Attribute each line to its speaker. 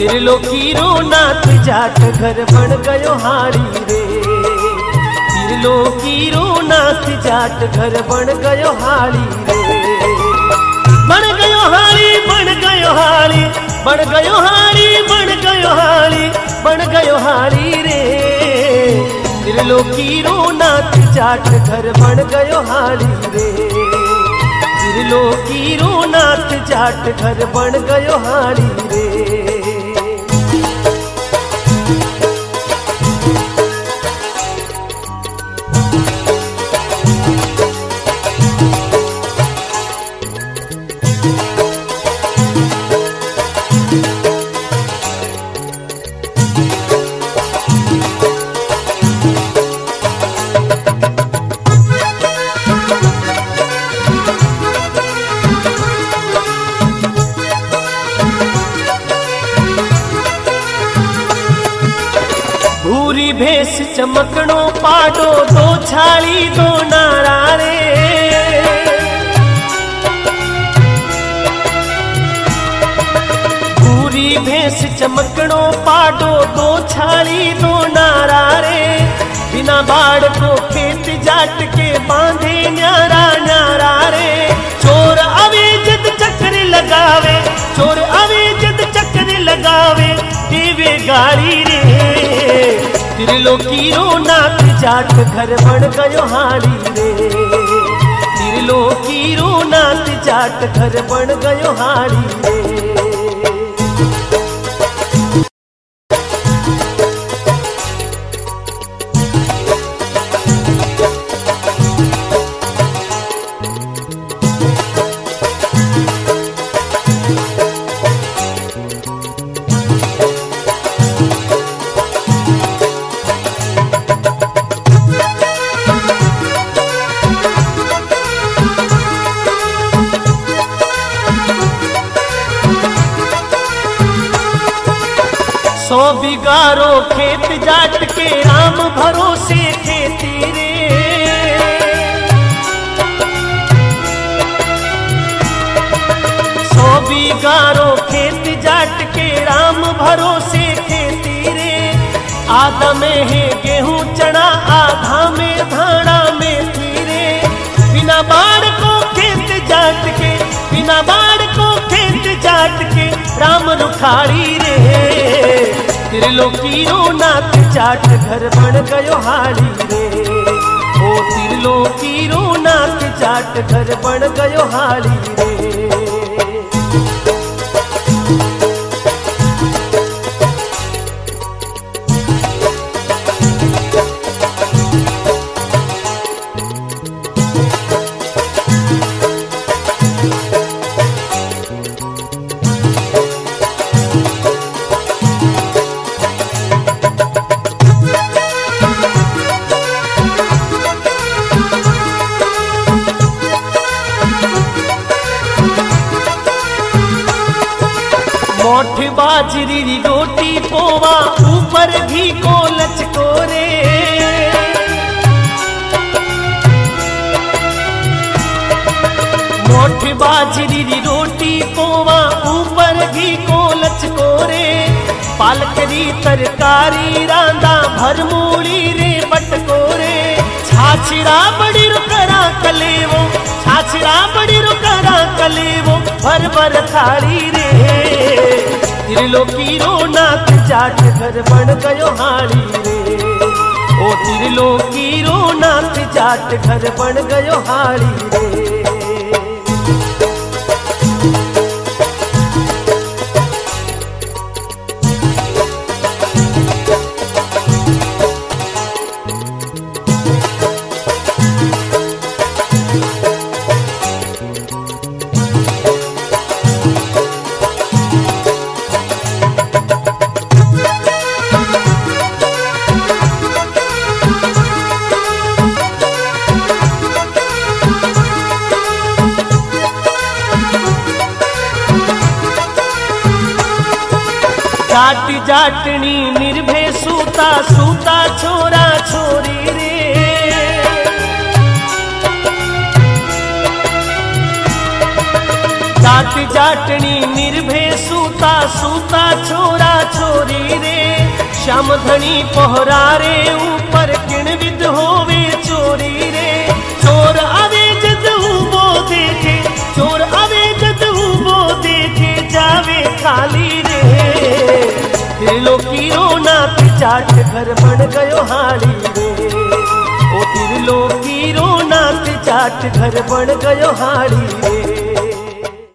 Speaker 1: त्रिलोकी रो नाथ जाट घर बन गयो हारी रे। त्रिलोकी रो नाथ जाट घर बन गयो हारी रे। बन गयो हारी, बन गयो हारी, बन गयो हारी, बन गयो हारी, बन गयो हारी रे। त्रिलोकी रो नाथ जाट घर बन गयो हारी रे। त्रिलोकी रो नाथ जाट घर बन गयो हारी रे। भूरी भेस चमकणो पाडो दो छाली दो नारा रे। भूरी भेस चमकणो पाडो दो छाली दो नारा रे। बिना बाड़ को खेत जाट के बांधे न्यारा न्यारा रे। चोर आवे जद चक्कर लगावे, चोर आवे जद चक्कर लगावे, देवे गाड़ी रे। त्रिलोकी रो नाथ जाट घर बन गयो हारी रे। त्रिलोकी रो नाथ जाट घर बन गयो हारी रे। सौ बिगारो खेत जाट के राम भरोसे खेती रे। सौ बिगारो खेत जाट के राम भरोसे खेती रे। आधा में है गेहूं चना, आधा में धाना मेथी रे। बिना बाढ़ को खेत जाट के, बिना बाढ़ को खेत जाट के राम रुखाड़ी रे। त्रिलोकी रो नाथ जाट घर बन गयो हारी रे। ओ त्रिलोकी रो नाथ जाट घर बन गयो हारी रे। मोठ बाजरी री रोटी पोवा, ऊपर घी को लचको रे। मोठ बाजरी री रोटी पोवा, ऊपर घी को लचको रे। पालकरी तरकारी रांदा, भर मूली रे बटको रे। छाछड़ा बड़ी रुकरा कलेवो, छाछड़ा बड़ी रुकरा कलेवो, भर भर थाली रे। त्रिलोकी रो नाथ जाट घर बन गयो हारी रे। ओ त्रिलोकी रो नाथ जाट घर बन गयो हारी रे। जाट जाटनी निर्भय सूता, सूता छोरा छोरी रे। जाट जाटनी निर्भय सूता सूता छोरा छोरी रे श्याम धनी पहरा रे ऊपर किण विद होवे चोरी रे चोर आवे जद वो देखे चोर आवे जद वो देखे जावे खाली रे त्रिलोकी रो नाथ जाट घर बन गयो हाली रे ओ त्रिलोकी रो नाथ जाट घर बन गयो हाली रे।